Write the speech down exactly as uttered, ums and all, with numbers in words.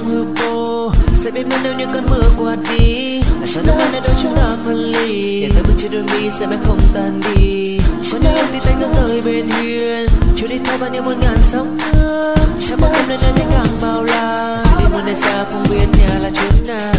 trong hư vô. Sẽ biết muốn nếu như cơn mưa qua đi, là sao năm nay đôi chúng ta phân ly. Để ta bước trên đôi mi sẽ mãi không tan đi. Có những lúc thì tay ta rơi bên hiên, trôi đi theo bao nhiêu muôn ngàn sóng nước. Theo bóng đêm nơi nơi thấy càng bao la, đi muôn nơi xa không biết nhà là chốn nào.